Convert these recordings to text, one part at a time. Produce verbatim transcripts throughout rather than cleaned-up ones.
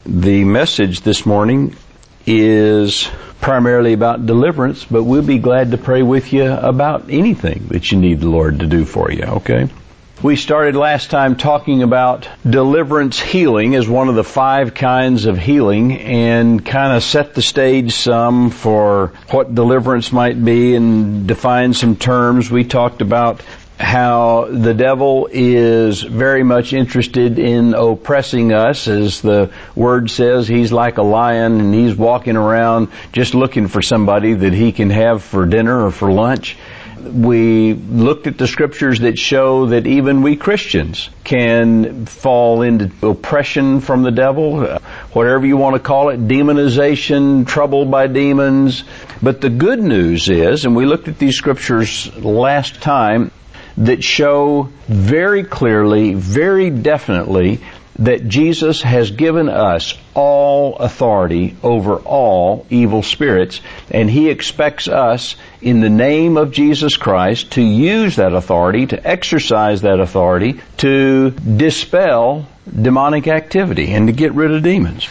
The message this morning is primarily about deliverance, but we'll be glad to pray with you about anything that you need the Lord to do for you, okay? We started last time talking about deliverance healing as one of the five kinds of healing and kind of set the stage some for what deliverance might be and defined some terms. We talked about how the devil is very much interested in oppressing us. As the word says, he's like a lion and he's walking around just looking for somebody that he can have for dinner or for lunch. We looked at the scriptures that show that even we Christians can fall into oppression from the devil, whatever you want to call it, demonization, troubled by demons. But the good news is, and we looked at these scriptures last time, that show very clearly, very definitely, that Jesus has given us all authority over all evil spirits, and He expects us, in the name of Jesus Christ, to use that authority, to exercise that authority, to dispel demonic activity and to get rid of demons.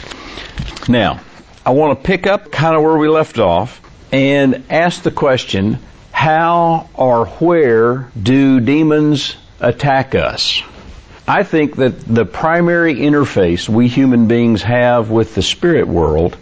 Now, I want to pick up kind of where we left off and ask the question, how or where do demons attack us? I think that the primary interface we human beings have with the spirit world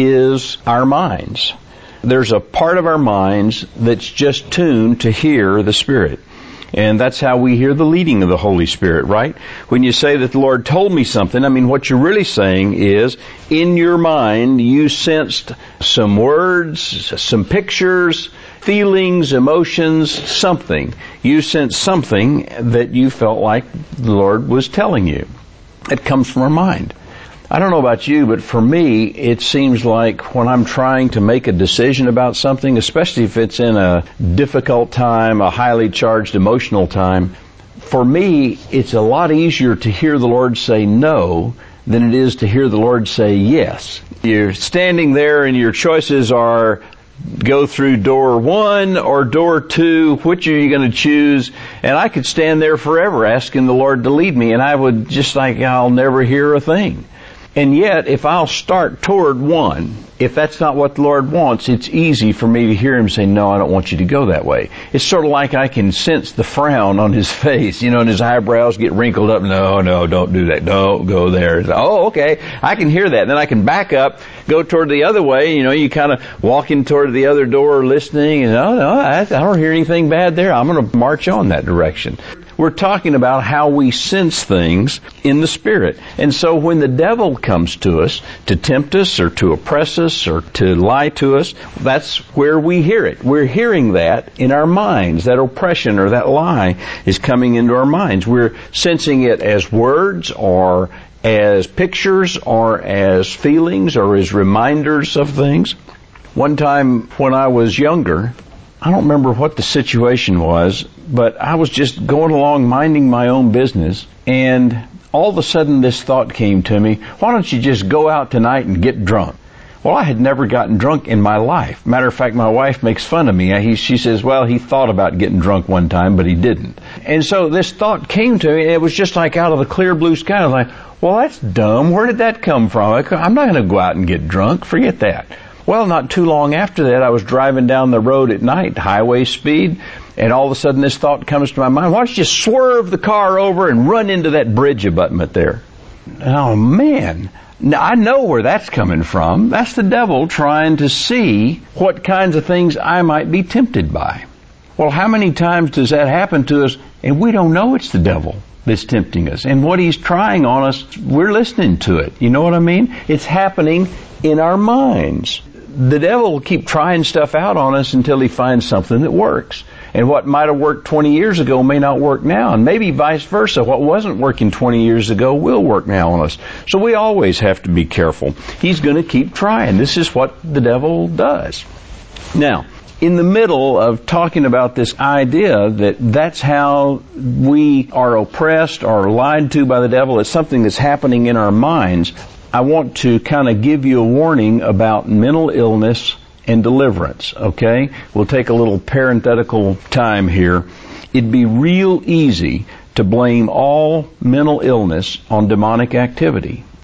is our minds. There's a part of our minds that's just tuned to hear the Spirit. And that's how we hear the leading of the Holy Spirit, right? When you say that the Lord told me something, I mean, what you're really saying is, in your mind, you sensed some words, some pictures, feelings, emotions, something. You sensed something that you felt like the Lord was telling you. It comes from our mind. I don't know about you, but for me, it seems like when I'm trying to make a decision about something, especially if it's in a difficult time, a highly charged emotional time, for me, it's a lot easier to hear the Lord say no than it is to hear the Lord say yes. You're standing there and your choices are go through door one or door two, which are you going to choose? And I could stand there forever asking the Lord to lead me, and I would just like, I'll never hear a thing. And yet, if I'll start toward one, if that's not what the Lord wants, it's easy for me to hear Him say, no, I don't want you to go that way. It's sort of like I can sense the frown on His face, you know, and His eyebrows get wrinkled up. No, no, don't do that. Don't go there. Oh, okay. I can hear that. Then I can back up, go toward the other way. You know, you kind of walking toward the other door listening, and oh, no, I, I don't hear anything bad there. I'm going to march on that direction. We're talking about how we sense things in the Spirit. And so when the devil comes to us to tempt us or to oppress us or to lie to us, that's where we hear it. We're hearing that in our minds. That oppression or that lie is coming into our minds. We're sensing it as words or as pictures or as feelings or as reminders of things. One time when I was younger, I don't remember what the situation was, but I was just going along minding my own business, and all of a sudden this thought came to me, why don't you just go out tonight and get drunk? Well, I had never gotten drunk in my life. Matter of fact, my wife makes fun of me. He, she says, well, he thought about getting drunk one time, but he didn't. And so this thought came to me, and it was just like out of the clear blue sky. I was like, well, that's dumb. Where did that come from? I'm not going to go out and get drunk. Forget that. Well, not too long after that, I was driving down the road at night, highway speed, and all of a sudden this thought comes to my mind, why don't you just swerve the car over and run into that bridge abutment there? Oh, man. Now, I know where that's coming from. That's the devil trying to see what kinds of things I might be tempted by. Well, how many times does that happen to us, and we don't know it's the devil that's tempting us? And what he's trying on us, we're listening to it. You know what I mean? It's happening in our minds. The devil will keep trying stuff out on us until he finds something that works. And what might have worked twenty years ago may not work now. And maybe vice versa. What wasn't working twenty years ago will work now on us. So we always have to be careful. He's going to keep trying. This is what the devil does. Now, in the middle of talking about this idea that that's how we are oppressed or lied to by the devil, it's something that's happening in our minds, I want to kind of give you a warning about mental illness and deliverance, okay? We'll take a little parenthetical time here. It'd be real easy to blame all mental illness on demonic activity.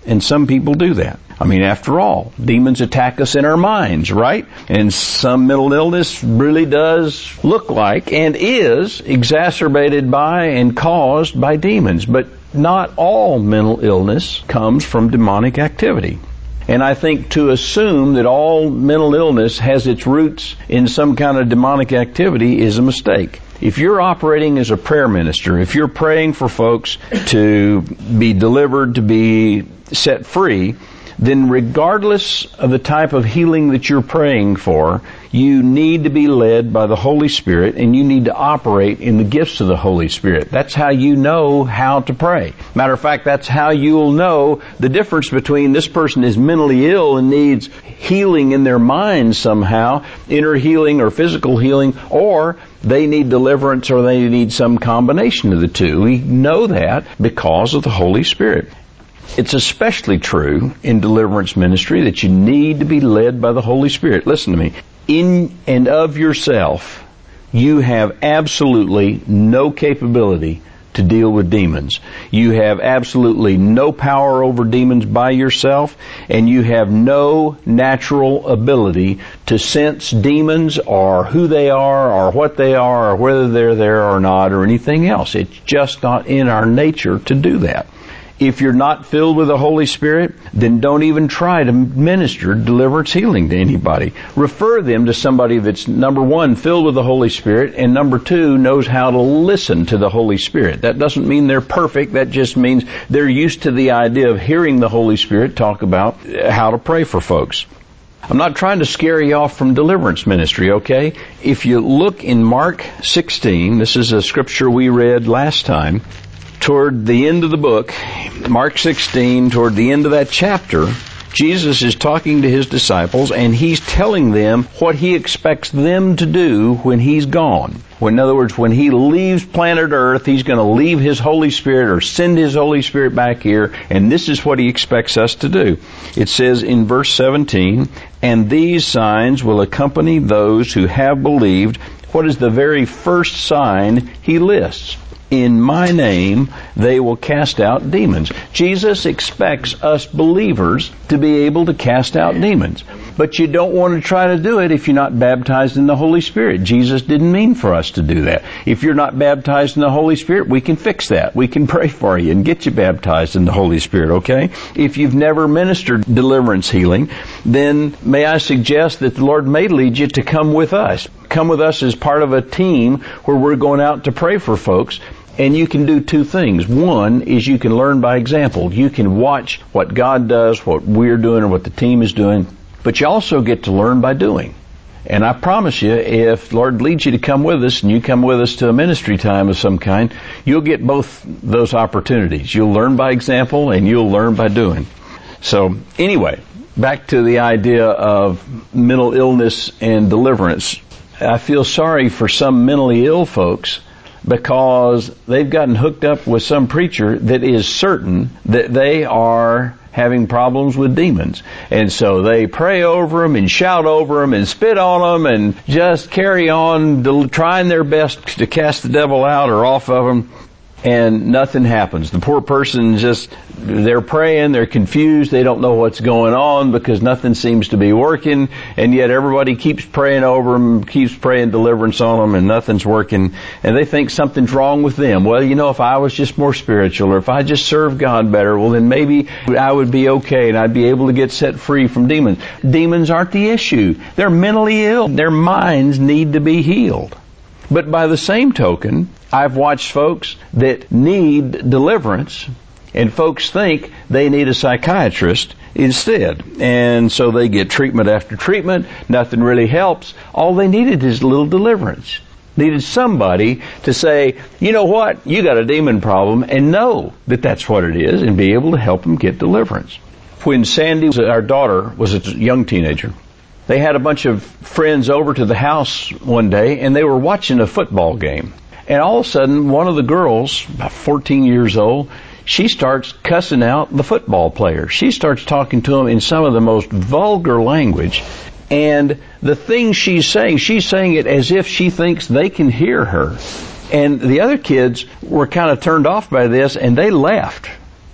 And some people do that. I mean, after all, demons attack us in our minds, right? And some mental illness really does look like and is exacerbated by and caused by demons. But not all mental illness comes from demonic activity. And I think to assume that all mental illness has its roots in some kind of demonic activity is a mistake. If you're operating as a prayer minister, if you're praying for folks to be delivered, to be set free, then regardless of the type of healing that you're praying for, you need to be led by the Holy Spirit, and you need to operate in the gifts of the Holy Spirit. That's how you know how to pray. Matter of fact, that's how you'll know the difference between this person is mentally ill and needs healing in their mind somehow, inner healing or physical healing, or they need deliverance or they need some combination of the two. We know that because of the Holy Spirit. It's especially true in deliverance ministry that you need to be led by the Holy Spirit. Listen to me. In and of yourself, you have absolutely no capability to deal with demons. You have absolutely no power over demons by yourself, and you have no natural ability to sense demons or who they are or what they are or whether they're there or not or anything else. It's just not in our nature to do that. If you're not filled with the Holy Spirit, then don't even try to minister deliverance healing to anybody. Refer them to somebody that's, number one, filled with the Holy Spirit, and number two, knows how to listen to the Holy Spirit. That doesn't mean they're perfect. That just means they're used to the idea of hearing the Holy Spirit talk about how to pray for folks. I'm not trying to scare you off from deliverance ministry, okay? If you look in Mark sixteen, this is a scripture we read last time, toward the end of the book, Mark sixteen, toward the end of that chapter, Jesus is talking to his disciples, and he's telling them what he expects them to do when he's gone. When, in other words, when he leaves planet Earth, he's going to leave his Holy Spirit or send his Holy Spirit back here, and this is what he expects us to do. It says in verse seventeen, "And these signs will accompany those who have believed." What is the very first sign he lists? "In my name they will cast out demons." Jesus expects us believers to be able to cast out demons. But you don't want to try to do it if you're not baptized in the Holy Spirit. Jesus didn't mean for us to do that. If you're not baptized in the Holy Spirit, we can fix that. We can pray for you and get you baptized in the Holy Spirit, okay? If you've never ministered deliverance healing, then may I suggest that the Lord may lead you to come with us. Come with us as part of a team where we're going out to pray for folks. And you can do two things. One is you can learn by example. You can watch what God does, what we're doing, or what the team is doing. But you also get to learn by doing. And I promise you, if the Lord leads you to come with us, and you come with us to a ministry time of some kind, you'll get both those opportunities. You'll learn by example, and you'll learn by doing. So, anyway, back to the idea of mental illness and deliverance. I feel sorry for some mentally ill folks, because they've gotten hooked up with some preacher that is certain that they are having problems with demons. And so they pray over them and shout over them and spit on them and just carry on trying their best to cast the devil out or off of them. And nothing happens. The poor person just, they're praying, they're confused, they don't know what's going on because nothing seems to be working, and yet everybody keeps praying over them, keeps praying deliverance on them, and nothing's working, and they think something's wrong with them. Well, you know, if I was just more spiritual, or if I just served God better, well then maybe I would be okay and I'd be able to get set free from demons. Demons aren't the issue. They're mentally ill. Their minds need to be healed. But by the same token, I've watched folks that need deliverance, and folks think they need a psychiatrist instead. And so they get treatment after treatment. Nothing really helps. All they needed is a little deliverance. Needed somebody to say, you know what, you got a demon problem, and know that that's what it is, and be able to help them get deliverance. When Sandy, our daughter, was a young teenager, they had a bunch of friends over to the house one day, and they were watching a football game. And all of a sudden, one of the girls, about fourteen years old, she starts cussing out the football player. She starts talking to them in some of the most vulgar language. And the things she's saying, she's saying it as if she thinks they can hear her. And the other kids were kind of turned off by this, and they left.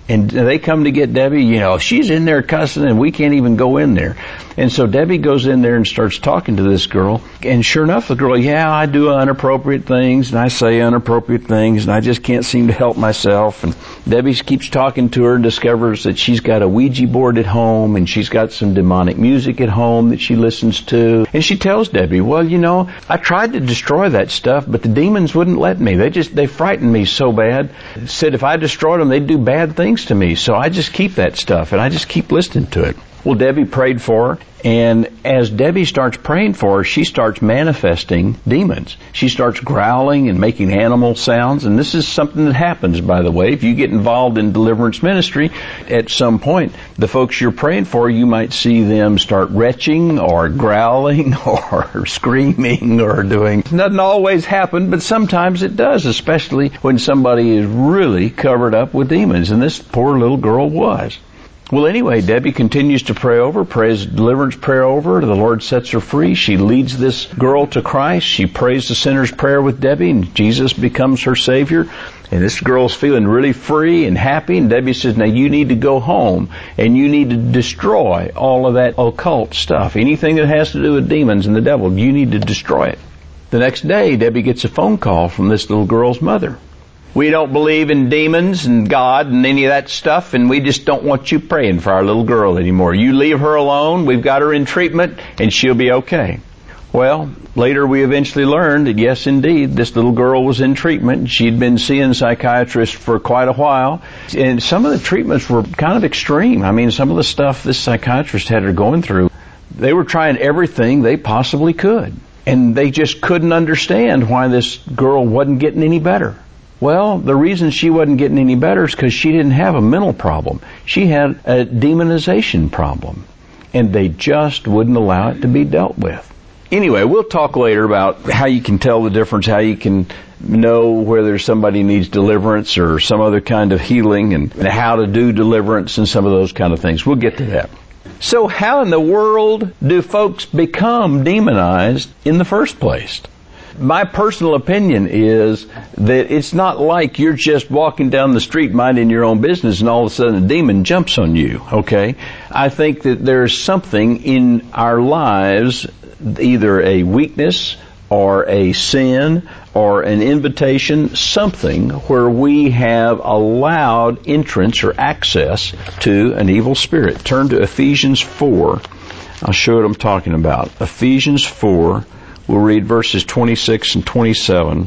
And they come to get Debbie, you know, she's in there cussing and we can't even go in there. And so Debbie goes in there and starts talking to this girl. And sure enough, the girl, yeah, I do inappropriate things and I say inappropriate things and I just can't seem to help myself. And Debbie keeps talking to her and discovers that she's got a Ouija board at home and she's got some demonic music at home that she listens to. And she tells Debbie, well, you know, I tried to destroy that stuff, but the demons wouldn't let me. They just, they frightened me so bad. Said if I destroyed them, they'd do bad things to me, so I just keep that stuff and I just keep listening to it. Well, Debbie prayed for her, and as Debbie starts praying for her, she starts manifesting demons. She starts growling and making animal sounds, and this is something that happens, by the way. If you get involved in deliverance ministry, at some point, the folks you're praying for, you might see them start retching or growling or screaming or doing. It doesn't always happen, but sometimes it does, especially when somebody is really covered up with demons, and this poor little girl was. Well, anyway, Debbie continues to pray over, prays deliverance prayer over. The Lord sets her free. She leads this girl to Christ. She prays the sinner's prayer with Debbie, and Jesus becomes her Savior. And this girl's feeling really free and happy. And Debbie says, now you need to go home, and you need to destroy all of that occult stuff. Anything that has to do with demons and the devil, you need to destroy it. The next day, Debbie gets a phone call from this little girl's mother. We don't believe in demons and God and any of that stuff, and we just don't want you praying for our little girl anymore. You leave her alone. We've got her in treatment, and she'll be okay. Well, later we eventually learned that, yes, indeed, this little girl was in treatment. She'd been seeing psychiatrists for quite a while, and some of the treatments were kind of extreme. I mean, some of the stuff this psychiatrist had her going through, they were trying everything they possibly could, and they just couldn't understand why this girl wasn't getting any better. Well, the reason she wasn't getting any better is because she didn't have a mental problem. She had a demonization problem, and they just wouldn't allow it to be dealt with. Anyway, we'll talk later about how you can tell the difference, how you can know whether somebody needs deliverance or some other kind of healing, and how to do deliverance and some of those kind of things. We'll get to that. So how in the world do folks become demonized in the first place? My personal opinion is that it's not like you're just walking down the street minding your own business and all of a sudden a demon jumps on you, okay? I think that there's something in our lives, either a weakness or a sin or an invitation, something where we have allowed entrance or access to an evil spirit. Turn to Ephesians four. I'll show you what I'm talking about. Ephesians four. We'll read verses twenty-six and twenty-seven.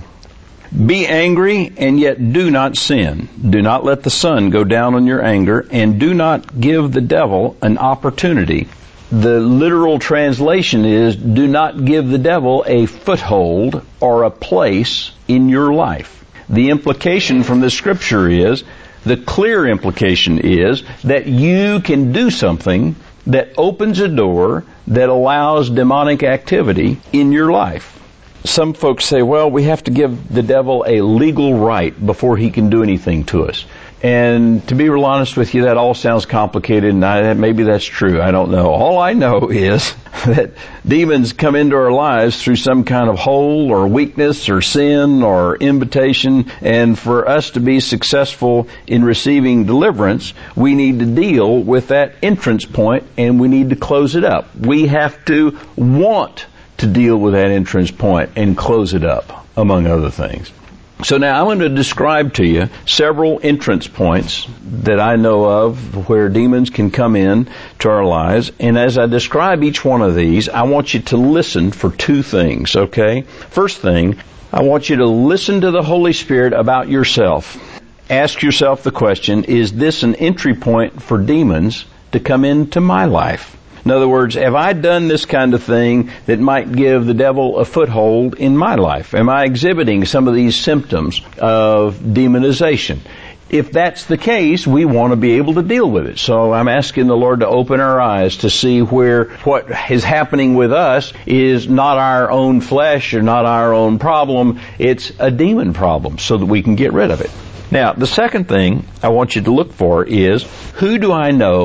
Be angry and yet do not sin. Do not let the sun go down on your anger, and do not give the devil an opportunity. The literal translation is, do not give the devil a foothold or a place in your life. The implication from the scripture is, the clear implication is that you can do something that opens a door that allows demonic activity in your life. Some folks say, well, we have to give the devil a legal right before he can do anything to us. And to be real honest with you, that all sounds complicated, and I, maybe that's true. I don't know. All I know is that demons come into our lives through some kind of hole or weakness or sin or invitation, and for us to be successful in receiving deliverance, we need to deal with that entrance point, and we need to close it up. We have to want to deal with that entrance point and close it up, among other things. So now I'm going to describe to you several entrance points that I know of where demons can come in to our lives. And as I describe each one of these, I want you to listen for two things, okay? First thing, I want you to listen to the Holy Spirit about yourself. Ask yourself the question, is this an entry point for demons to come into my life? In other words, have I done this kind of thing that might give the devil a foothold in my life? Am I exhibiting some of these symptoms of demonization? If that's the case, we want to be able to deal with it. So I'm asking the Lord to open our eyes to see where what is happening with us is not our own flesh or not our own problem. It's a demon problem so that we can get rid of it. Now, the second thing I want you to look for is, who do I know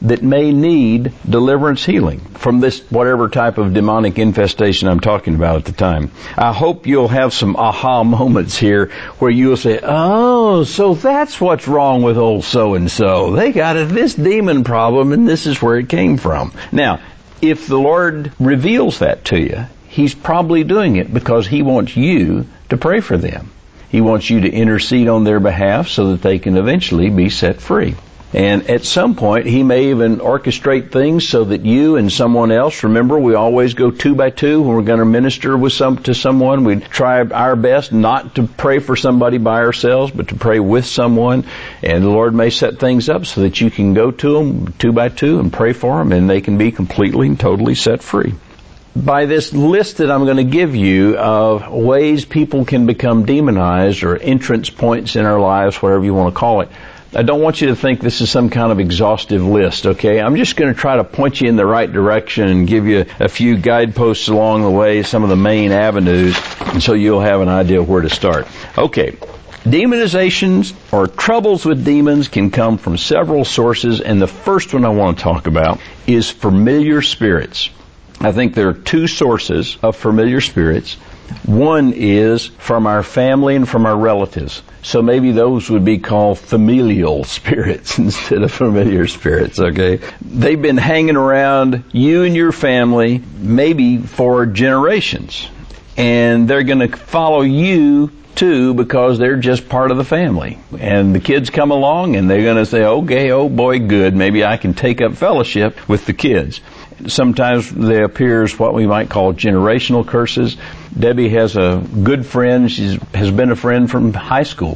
that may need deliverance healing from this whatever type of demonic infestation I'm talking about at the time. I hope you'll have some aha moments here where you'll say, oh, so that's what's wrong with old so-and-so. They got a, this demon problem and this is where it came from. Now, if the Lord reveals that to you, He's probably doing it because He wants you to pray for them. He wants you to intercede on their behalf so that they can eventually be set free. And at some point, He may even orchestrate things so that you and someone else, remember, we always go two by two when we're going to minister with some to someone. We try our best not to pray for somebody by ourselves, but to pray with someone. And the Lord may set things up so that you can go to them two by two and pray for them, and they can be completely and totally set free. By this list that I'm going to give you of ways people can become demonized or entrance points in our lives, whatever you want to call it, I don't want you to think this is some kind of exhaustive list, okay? I'm just going to try to point you in the right direction and give you a few guideposts along the way, some of the main avenues, and so you'll have an idea where to start. Okay. Demonizations or troubles with demons can come from several sources, and the first one I want to talk about is familiar spirits. I think there are two sources of familiar spirits. One is from our family and from our relatives. So maybe those would be called familial spirits instead of familiar spirits, okay? They've been hanging around you and your family maybe for generations. And they're going to follow you too because they're just part of the family. And the kids come along and they're going to say, okay, oh boy, good, maybe I can take up fellowship with the kids. Sometimes they appear as what we might call generational curses. Debbie has a good friend. She has been a friend from high school.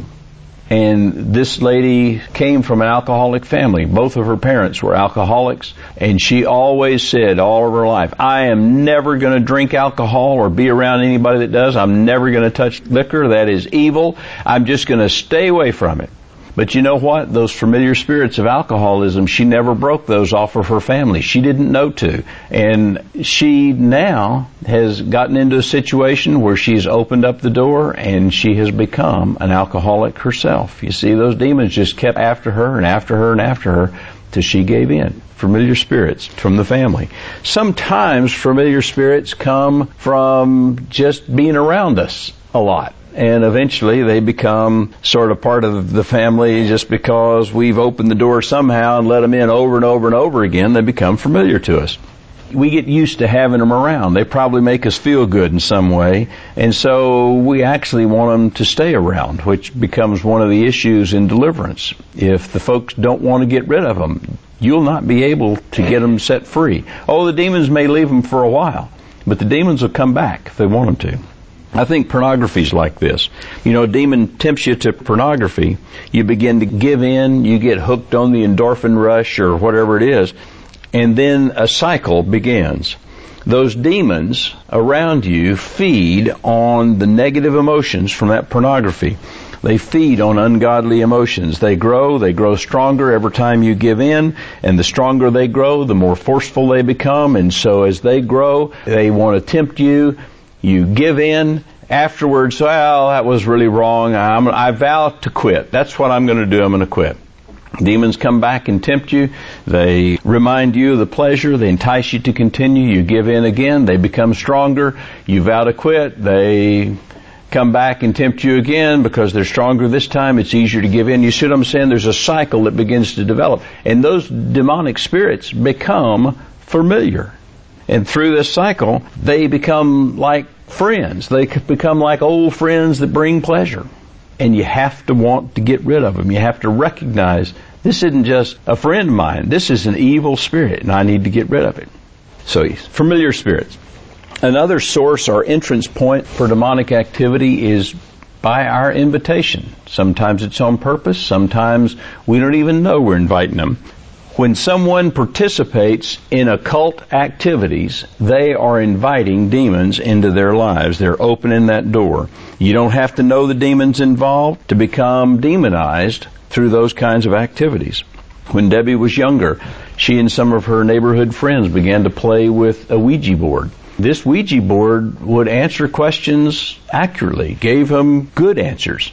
And this lady came from an alcoholic family. Both of her parents were alcoholics. And she always said all of her life, I am never going to drink alcohol or be around anybody that does. I'm never going to touch liquor. That is evil. I'm just going to stay away from it. But you know what? Those familiar spirits of alcoholism, she never broke those off of her family. She didn't know to. And she now has gotten into a situation where she's opened up the door and she has become an alcoholic herself. You see, those demons just kept after her and after her and after her till she gave in. Familiar spirits from the family. Sometimes familiar spirits come from just being around us a lot. And eventually they become sort of part of the family just because we've opened the door somehow and let them in over and over and over again. They become familiar to us. We get used to having them around. They probably make us feel good in some way. And so we actually want them to stay around, which becomes one of the issues in deliverance. If the folks don't want to get rid of them, you'll not be able to get them set free. Oh, the demons may leave them for a while, but the demons will come back if they want them to. I think pornography's like this. You know, a demon tempts you to pornography. You begin to give in. You get hooked on the endorphin rush or whatever it is. And then a cycle begins. Those demons around you feed on the negative emotions from that pornography. They feed on ungodly emotions. They grow, they grow stronger every time you give in, and the stronger they grow, the more forceful they become. And so as they grow, they want to tempt you. You give in. Afterwards, well, that was really wrong. I'm, I vow to quit. That's what I'm going to do. I'm going to quit. Demons come back and tempt you. They remind you of the pleasure. They entice you to continue. You give in again. They become stronger. You vow to quit. They come back and tempt you again because they're stronger this time. It's easier to give in. You see what I'm saying? There's a cycle that begins to develop. And those demonic spirits become familiar. And through this cycle, they become like friends. They become like old friends that bring pleasure. And you have to want to get rid of them. You have to recognize this isn't just a friend of mine. This is an evil spirit, and I need to get rid of it. So, familiar spirits. Another source or entrance point for demonic activity is by our invitation. Sometimes it's on purpose. Sometimes we don't even know we're inviting them. When someone participates in occult activities, they are inviting demons into their lives. They're opening that door. You don't have to know the demons involved to become demonized through those kinds of activities. When Debbie was younger, she and some of her neighborhood friends began to play with a Ouija board. This Ouija board would answer questions accurately, gave them good answers.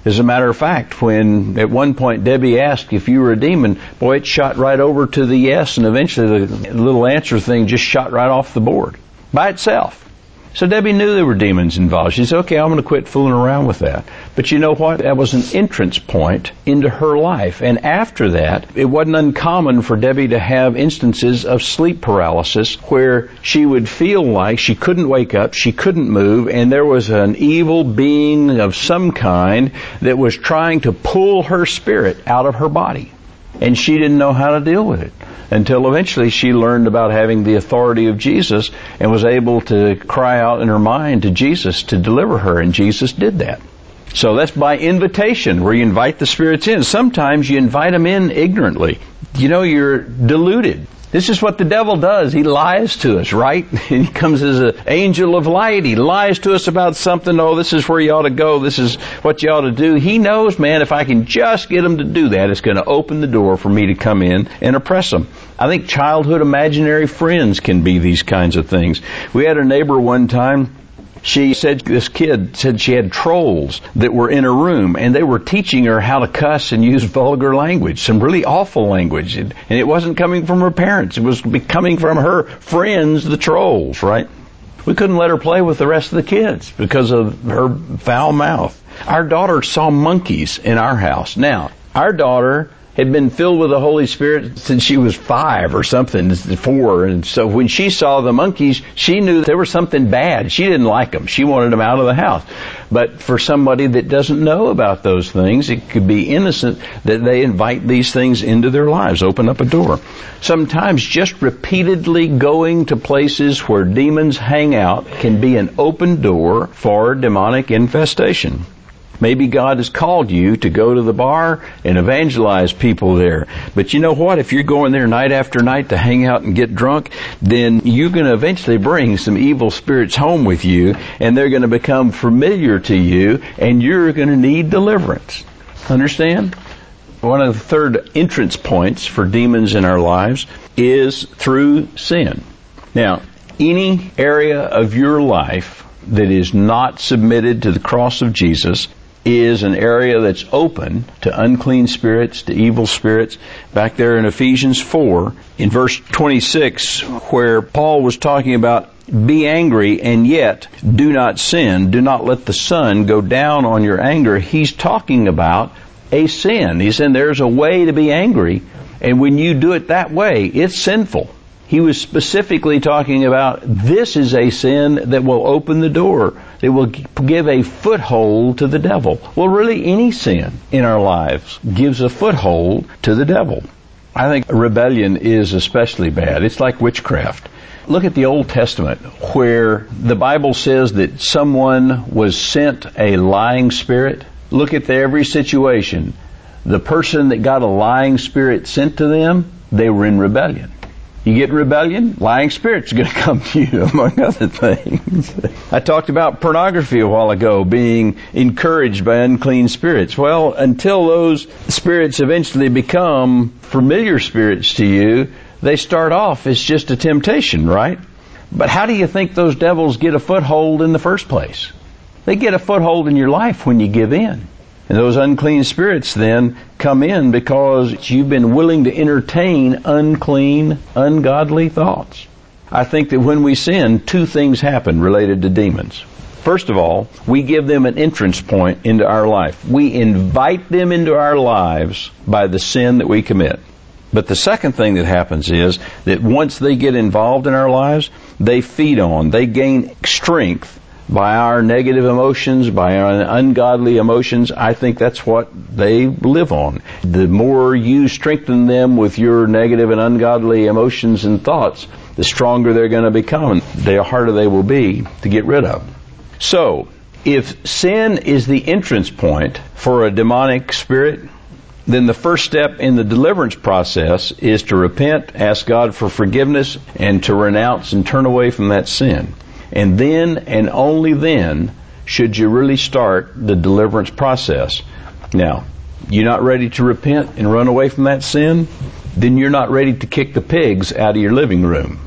As a matter of fact, when at one point Debbie asked if you were a demon, boy, it shot right over to the yes, and eventually the little answer thing just shot right off the board by itself. So Debbie knew there were demons involved. She said, okay, I'm going to quit fooling around with that. But you know what? That was an entrance point into her life. And after that, it wasn't uncommon for Debbie to have instances of sleep paralysis where she would feel like she couldn't wake up, she couldn't move, and there was an evil being of some kind that was trying to pull her spirit out of her body. And she didn't know how to deal with it until eventually she learned about having the authority of Jesus and was able to cry out in her mind to Jesus to deliver her, and Jesus did that. So that's by invitation, where you invite the spirits in. Sometimes you invite them in ignorantly. You know, you're deluded. This is what the devil does. He lies to us, right? He comes as an angel of light. He lies to us about something. Oh, this is where you ought to go. This is what you ought to do. He knows, man, if I can just get him to do that, it's going to open the door for me to come in and oppress him. I think childhood imaginary friends can be these kinds of things. We had a neighbor one time. She said this kid said she had trolls that were in her room, and they were teaching her how to cuss and use vulgar language, some really awful language. And it wasn't coming from her parents. It was coming from her friends, the trolls, right? We couldn't let her play with the rest of the kids because of her foul mouth. Our daughter saw monkeys in our house. Now, our daughter had been filled with the Holy Spirit since she was five or something, four. And so when she saw the monkeys, she knew there was something bad. She didn't like them. She wanted them out of the house. But for somebody that doesn't know about those things, it could be innocent that they invite these things into their lives, open up a door. Sometimes just repeatedly going to places where demons hang out can be an open door for demonic infestation. Maybe God has called you to go to the bar and evangelize people there. But you know what? If you're going there night after night to hang out and get drunk, then you're going to eventually bring some evil spirits home with you, and they're going to become familiar to you, and you're going to need deliverance. Understand? One of the third entrance points for demons in our lives is through sin. Now, any area of your life that is not submitted to the cross of Jesus is an area that's open to unclean spirits, to evil spirits. Back there in Ephesians four, in verse twenty-six, where Paul was talking about, be angry and yet do not sin. Do not let the sun go down on your anger. He's talking about a sin. He's saying there's a way to be angry, and when you do it that way, it's sinful. He was specifically talking about this is a sin that will open the door. It will give a foothold to the devil. Well, really, any sin in our lives gives a foothold to the devil. I think rebellion is especially bad. It's like witchcraft. Look at the Old Testament, where the Bible says that someone was sent a lying spirit. Look at every situation. The person that got a lying spirit sent to them, they were in rebellion. You get in rebellion, lying spirits are going to come to you, among other things. I talked about pornography a while ago being encouraged by unclean spirits. Well, until those spirits eventually become familiar spirits to you, they start off as just a temptation, right? But how do you think those devils get a foothold in the first place? They get a foothold in your life when you give in. And those unclean spirits then come in because you've been willing to entertain unclean, ungodly thoughts. I think that when we sin, two things happen related to demons. First of all, we give them an entrance point into our life. We invite them into our lives by the sin that we commit. But the second thing that happens is that once they get involved in our lives, they feed on, they gain strength by our negative emotions, by our ungodly emotions. I think that's what they live on. The more you strengthen them with your negative and ungodly emotions and thoughts, the stronger they're going to become, the harder they will be to get rid of. So, if sin is the entrance point for a demonic spirit, then the first step in the deliverance process is to repent, ask God for forgiveness, and to renounce and turn away from that sin. And then, and only then, should you really start the deliverance process. Now, you're not ready to repent and run away from that sin? Then you're not ready to kick the pigs out of your living room.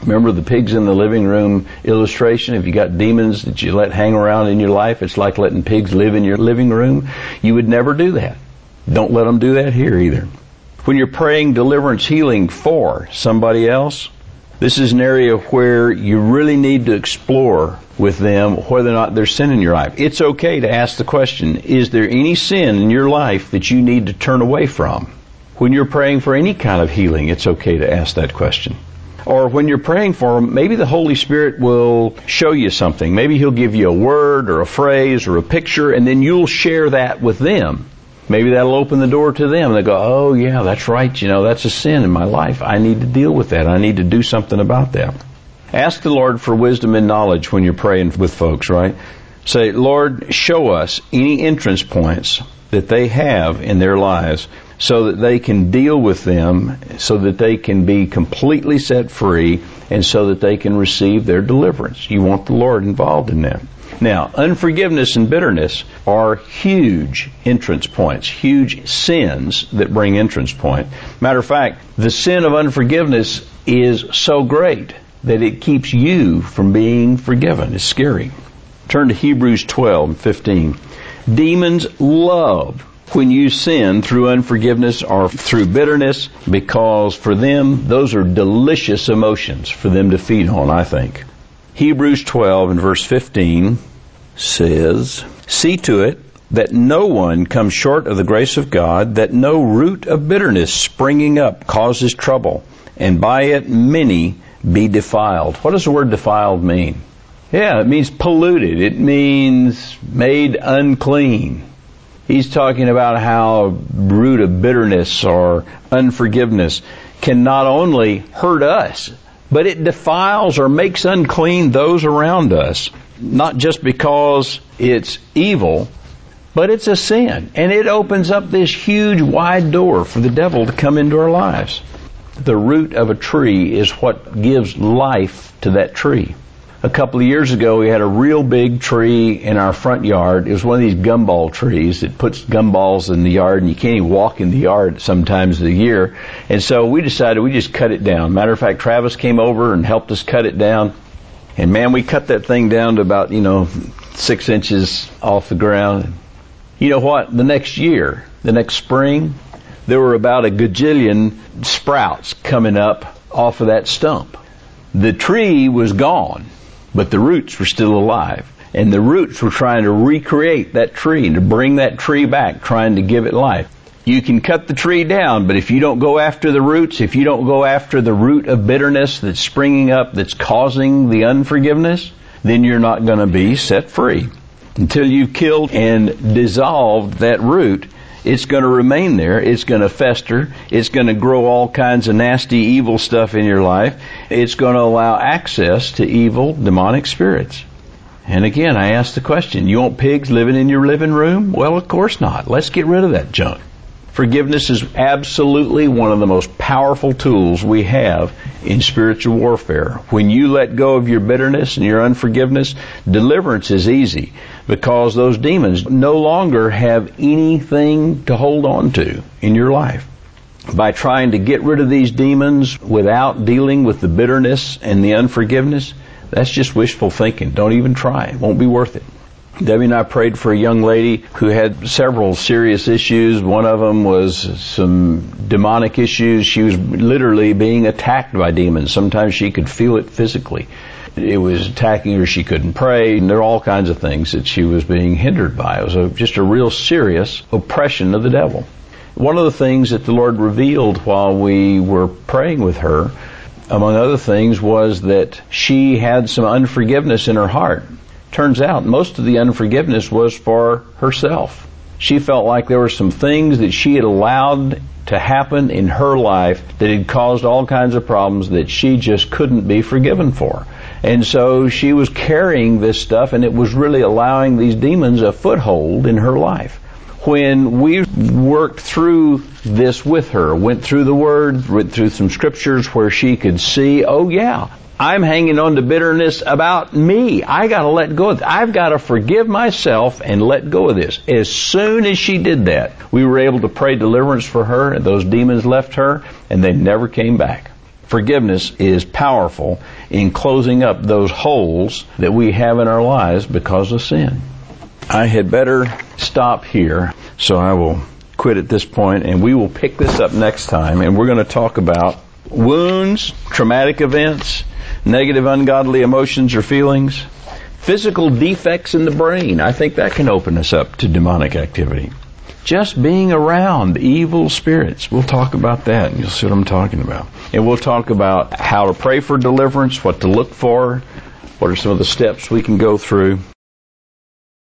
Remember the pigs in the living room illustration? If you got demons that you let hang around in your life, it's like letting pigs live in your living room. You would never do that. Don't let them do that here either. When you're praying deliverance healing for somebody else, this is an area where you really need to explore with them whether or not there's sin in your life. It's okay to ask the question, is there any sin in your life that you need to turn away from? When you're praying for any kind of healing, it's okay to ask that question. Or when you're praying for them, maybe the Holy Spirit will show you something. Maybe He'll give you a word or a phrase or a picture, and then you'll share that with them. Maybe that'll open the door to them. They go, oh yeah, that's right. You know, that's a sin in my life. I need to deal with that. I need to do something about that. Ask the Lord for wisdom and knowledge when you're praying with folks, right? Say, Lord, show us any entrance points that they have in their lives so that they can deal with them, so that they can be completely set free, and so that they can receive their deliverance. You want the Lord involved in that. Now, unforgiveness and bitterness are huge entrance points, huge sins that bring entrance point. Matter of fact, the sin of unforgiveness is so great that it keeps you from being forgiven. It's scary. Turn to Hebrews twelve fifteen. Demons love when you sin through unforgiveness or through bitterness, because for them, those are delicious emotions for them to feed on, I think. Hebrews twelve and verse fifteen says, see to it that no one comes short of the grace of God, that no root of bitterness springing up causes trouble, and by it many be defiled. What does the word defiled mean? Yeah, it means polluted. It means made unclean. He's talking about how root of bitterness or unforgiveness can not only hurt us, but it defiles or makes unclean those around us. Not just because it's evil, but it's a sin. And it opens up this huge wide door for the devil to come into our lives. The root of a tree is what gives life to that tree. A couple of years ago, we had a real big tree in our front yard. It was one of these gumball trees that puts gumballs in the yard, and you can't even walk in the yard sometimes of the year. And so we decided we just cut it down. Matter of fact, Travis came over and helped us cut it down. And man, we cut that thing down to about, you know, six inches off the ground. You know what? The next year, the next spring, there were about a gajillion sprouts coming up off of that stump. The tree was gone, but the roots were still alive. And the roots were trying to recreate that tree and to bring that tree back, trying to give it life. You can cut the tree down, but if you don't go after the roots, if you don't go after the root of bitterness that's springing up, that's causing the unforgiveness, then you're not going to be set free. Until you've killed and dissolved that root, it's going to remain there. It's going to fester. It's going to grow all kinds of nasty, evil stuff in your life. It's going to allow access to evil, demonic spirits. And again, I ask the question, you want pigs living in your living room? Well, of course not. Let's get rid of that junk. Forgiveness is absolutely one of the most powerful tools we have in spiritual warfare. When you let go of your bitterness and your unforgiveness, deliverance is easy because those demons no longer have anything to hold on to in your life. By trying to get rid of these demons without dealing with the bitterness and the unforgiveness, that's just wishful thinking. Don't even try. It won't be worth it. Debbie and I prayed for a young lady who had several serious issues. One of them was some demonic issues. She was literally being attacked by demons. Sometimes she could feel it physically. It was attacking her. She couldn't pray. And there are all kinds of things that she was being hindered by. It was a, just a real serious oppression of the devil. One of the things that the Lord revealed while we were praying with her, among other things, was that she had some unforgiveness in her heart. Turns out most of the unforgiveness was for herself. She felt like there were some things that she had allowed to happen in her life that had caused all kinds of problems that she just couldn't be forgiven for. And so she was carrying this stuff, and it was really allowing these demons a foothold in her life. When we worked through this with her, went through the Word, went through some scriptures where she could see, oh yeah, I'm hanging on to bitterness about me. I got to let go of it. I've got to forgive myself and let go of this. As soon as she did that, we were able to pray deliverance for her, and those demons left her, and they never came back. Forgiveness is powerful in closing up those holes that we have in our lives because of sin. I had better stop here, so I will quit at this point, and we will pick this up next time, and we're going to talk about wounds, traumatic events, negative ungodly emotions or feelings, physical defects in the brain. I think that can open us up to demonic activity. Just being around evil spirits. We'll talk about that, and you'll see what I'm talking about. And we'll talk about how to pray for deliverance, what to look for, what are some of the steps we can go through.